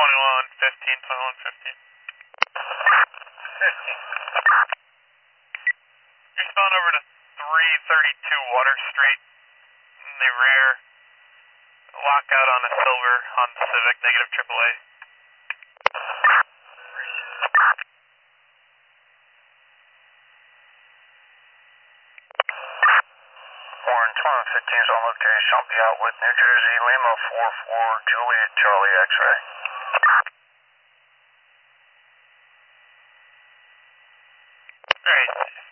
2115, 15. You're spelling over to 332 Water Street in the rear. Lockout on a silver Honda Civic, negative AAA. Warren 2115 is on location, Shelby Outwood, New Jersey, Lima 44 Juliet Charlie X-ray. Alright.